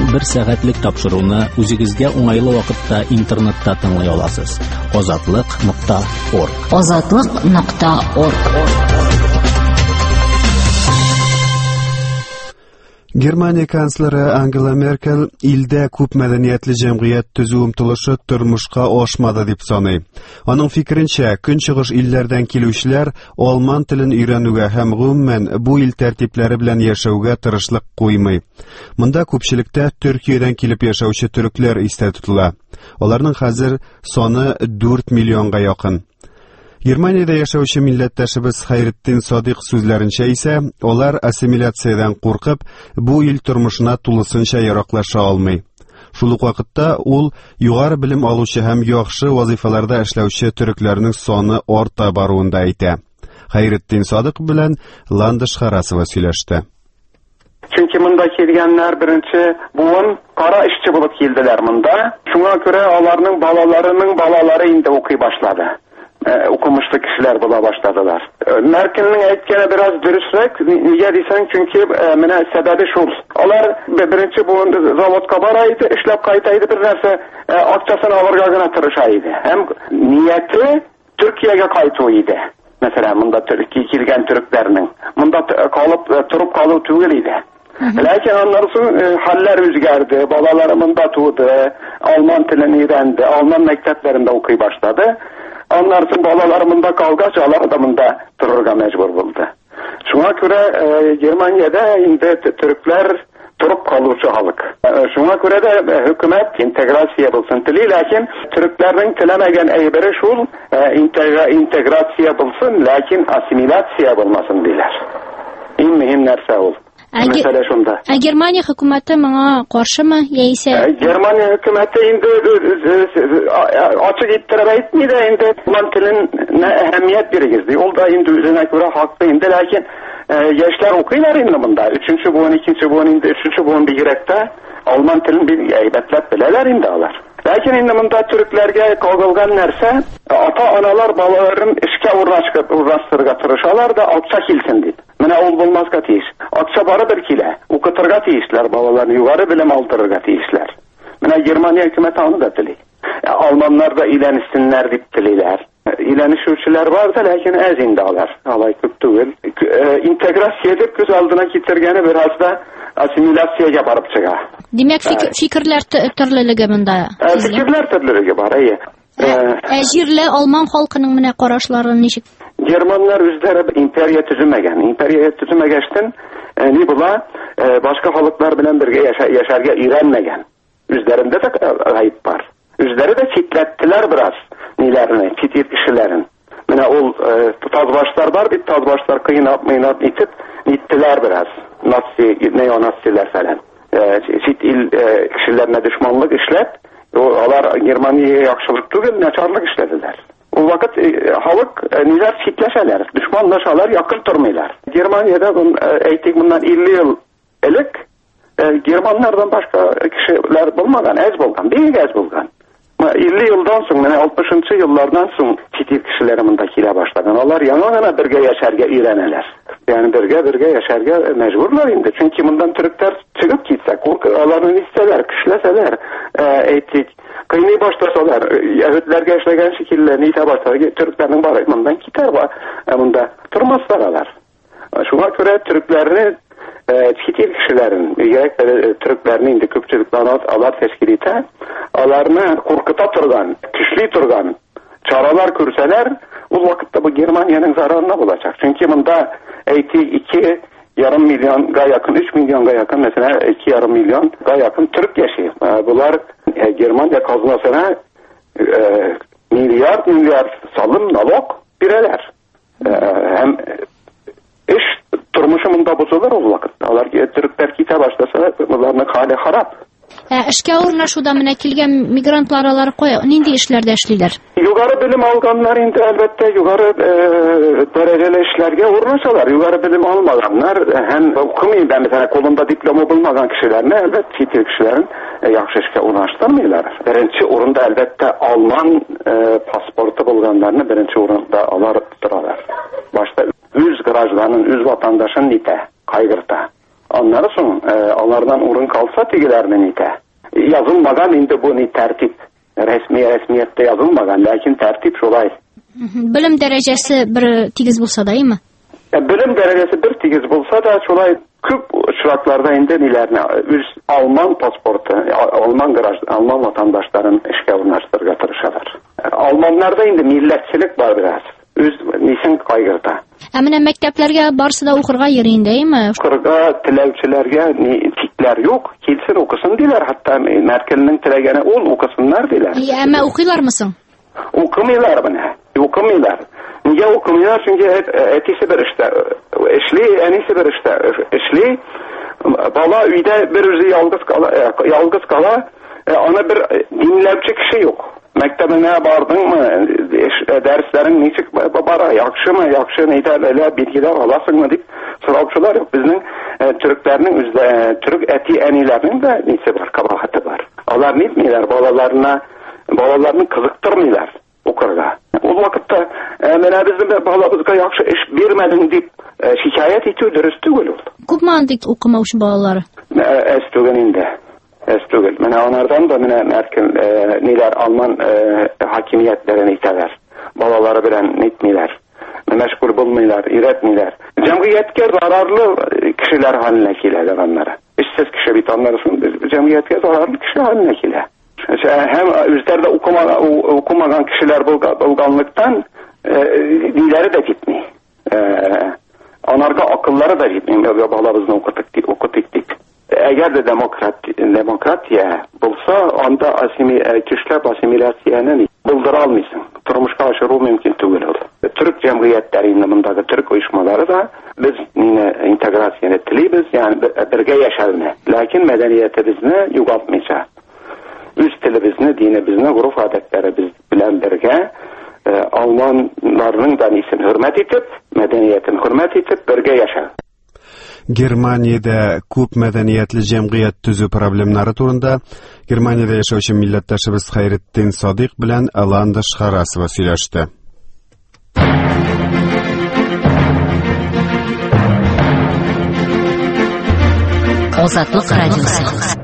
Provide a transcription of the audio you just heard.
1 сәгатьлек тапшыруны үзегезгә уңайлы вакытта интернетта тыңлый аласыз. Озатлык.орг. Германия канцлеры Ангела Меркель илдә күп мәдәниятле җәмгыять төзү омтылышы тормышка ашмады дип саный. Аның фикеренчә, көнчыгыш илләрдән килүчеләр алман телен өйрәнүгә һәм гомумән бу ил тәртипләре белән яшәүгә тырышлык куймый. Монда күпчелектә Төркиядән килеп яшәүче төрекләр истә тотыла. Аларның хәзер саны 4 миллионга якын. Германиядә яшәүче милләттәшебез Хайретдин Садык сүзләренчә исә, алар ассимиляциядән куркып, бу ил тормышына тулысынча яраклаша алмый. Шул ук вакытта ул югары белем алучы һәм яхшы вазифаларда эшләүче төрекләрнең саны арта баруында әйтә. Хайретдин Садык белән Ландыш Харасова сөйләште. Çünkü mında kelgenler birinci buğun kara işçi bulup geldiler mında. Şuna göre onların balaları indi okuy başladı. Okumuşlu kişiler bula başladılar. Merkel'in etkene biraz dürüstlük. Niye diysen çünkü sebebi şu. Onlar birinci buğun zavodka baraydı, işlep kayıtaydı bir nerse akçasını alırgağına tırışaydı. Hem niyeti Türkiye'ye kayıtıydı. Mesela bunda kilgen Türklerinin. Bunda turup kalıp tügülüydü. Lakin onların haller üzgerdi, balalarımında tuğdu, Alman tilini öğrendi, Alman mekteplerinde okuy başladı. Onların balalarımında kavga çalar adamında dururga mecbur buldu. Şuna göre Germanya'da indi Türkler turup kalıcı halık. Şuna göre de hükümet integrasiya bulsun dili, lakin Türklerin tilemegen eyberi şul integrasiya bulsun, lakin asimilatsiya bulmasın diler. En mühim nerse ol. Mesela şunda. Germaniya hükümeti bana karşı mı? Germaniya hükümeti indi açık ittirip etmeydi, indi Alman tiline ehemmiyet birigizdi. O da indi üzerine göre haklı indi, lakin yaşlar okuylar indi bunda. 3. buğun, 2. buğun indi, 3. buğun bir girekte Alman tilini bir eybetlep bileler indi alır. Lakin indi bunda Türklerge kavgalgan nerse ata-analar balaların işke uğraştırga tırışalar da akça kilsin deyip. Mene ol bulmazga teyiş. Akça barıdır kile. Ukıtırga teyişler balalarını yukarı bilim aldırırga teyişler. Mene Germaniya hükümeti anı da dili. Almanlar da ilenişsinler deyip dililer. İlenişürçüler var da lakin ez indalar. Alay küptüğül. İntegrasiya edip göz aldına getirgeni biraz da asimilasyaya barıp çığa. Demek fikirler türlülüge bunda. Fikirler türlülüge var. Jirle Alman halkının mene qarashları neşik? Germanlar üzleri imperiya tüzümegen. Imperiya tüzümegeçtin ne bula başka halklar bilen birge yaşarga öğrenmegen. Üzlerinde de ayıp var. Üzleri de çitlettiler biraz nilerini, çitir kişilerin. Mene ol tazbaşlar var, bir tazbaşlar kıyınap itip nittiler biraz. Neonaziler falan. Çit il kişilerine düşmanlık işlet. Onlar Germaniye'ye yakışılık değil, neçarlık işlediler. O vakit halk niler çitleşeler, düşmanlaşalar, yakın durmaylar. Germaniye'de bundan 50 yıl elik Germanlardan başka kişiler bulmadan, ez bulgan, büyük ez bulgan. 50 yıldan sonra, 60. yıllardan sonra çitir kişilerimindekile başladan. Onlar yana birge yaşarga öğreneler. Yani birge yaşarga mecburlar indi. Çünkü bundan Türkler çıkıp gitsek, onların isteler, küşleseler, eğitik, kıyını başlasalar, Yahudilerge işlegen şekilde nite başlar, Türklerin barışmandan gider var. Bunda durmazlar alar. Şuna göre Türklerini çitir kişilerin, Türklerin indi köpçülüklerini alar teşkil ete, alarını korkuta turgan, güçlü turgan çaralar kürseler, o vakitte bu Germaniyanın zararına olacak. Çünkü bunda 2,5 milyonga yakın, 3 milyonga yakın, mesela 2,5 milyonga yakın Türk yaşıyor. Bunlar Germaniya kazmasına milyar salım, nalog bireler. Hem iş turmuşumunda bozulur o vakit. Onlar Türkler kite başlasa, bunların hali harap. İşke ornaşuda mene kilgen migrantlar alar koy, nindi işlerde işliler? Yukarı bilim alganlar indi elbette yukarı dereceli işlerge ornaşalar. Yukarı bilim almaganlar hem okumayın ben mesela kolunda diploma bulmagan kişilerine elbette çitil kişilerin yakşı işke ornaştırmıyorlar. Birinci orunda elbette Alman pasportu bulganlarını birinci orunda alardırarlar. Başta üz grajlarının, üz vatandaşın nite, kaygırta. Anları soň alardan urun kalsa tigilerden ite. Yazılmagan indi bu ni tertip. Resmiyette yazılmagan, lakin tertip şolay. Bilim derecesi bir tigiz bolsa da imi? Bilim derecesi bir tigiz bolsa da şolay köp şuratlarda indi nilerine Alman pasportu, Alman vatandaşların işe ornaştırga tırışalar. Almanlarda indi milletçilik var biraz. Nisin kaygırda. Amine mekteplerge barsı da okurga yerindeymi? Okurga tilevçilerge tikler yok. Kilsin okusun diler. Hatta Merkel'in tilegene ol okusunlar diler. Ama okuylar mısın? Okumaylar bana. Okumaylar. Niye okumaylar? Çünkü etisi bir işte. Eşli, enisi bir işte. Eşli, bala üyde bir yüzü yalgız kala ona bir dinlevçi kişi yok. Mektebine bardın mı? Derslerin niçik bara? Yakşı mı? Yakşı neyde böyle bilgiler alasın mı deyip soravçılar yok. Bizim Türklerinin Türk eti enilerinin de neyse var, kabahati var. Onlar neyitmiyorlar? Balalarını kızıktırmıyorlar okurga. O vakitte mene bizim balabızga yakşı iş vermedin deyip şikayet etiyor, dürüstü gül oldu. Kupmandik okuma şu balaları? Estügeninde. Estügel. Mene onlardan da Merkel niler Alman hakimiyetlerini iteler. Balaları bilen nitmiler. Meşgul bulmaylar, üretmiler. Cemiyetke zararlı kişiler haline kileler onlara. İşsiz kişi bit onlarısın. Cemiyetke zararlı kişi haline kiler. Hem üzerinde okumagan kişiler bulganlıktan dileri de gitmiyor. Onlarga akılları da gitmiyor. Balabızını okutuk deyip. Eğer de demokratiya bulsa, onda kişiler asimilasyonu buldıra almıyorsun. Turmuşka aşırı mümkün değil olur. Türk cemiyetlerinin bundaki Türk uyuşmaları da biz yine integrasyonu tiliyiz, yani birge yaşarını. Lakin medeniyetimizni yugaltmayacağız. Üst dilimizni, dinimizni, uruf adetlerimiz bilen birge Almanlarının da iyisini hürmet etip, medeniyetini hürmet etip birge yaşar. Germaniyada köp medeniyetli cemiyet tüzü problemlari turunda Germaniyada yaşauvchi millatdoshimiz Hayriddin Sodiq bilan Alanda Shxarasova söylashdi. Ozodlik radiosi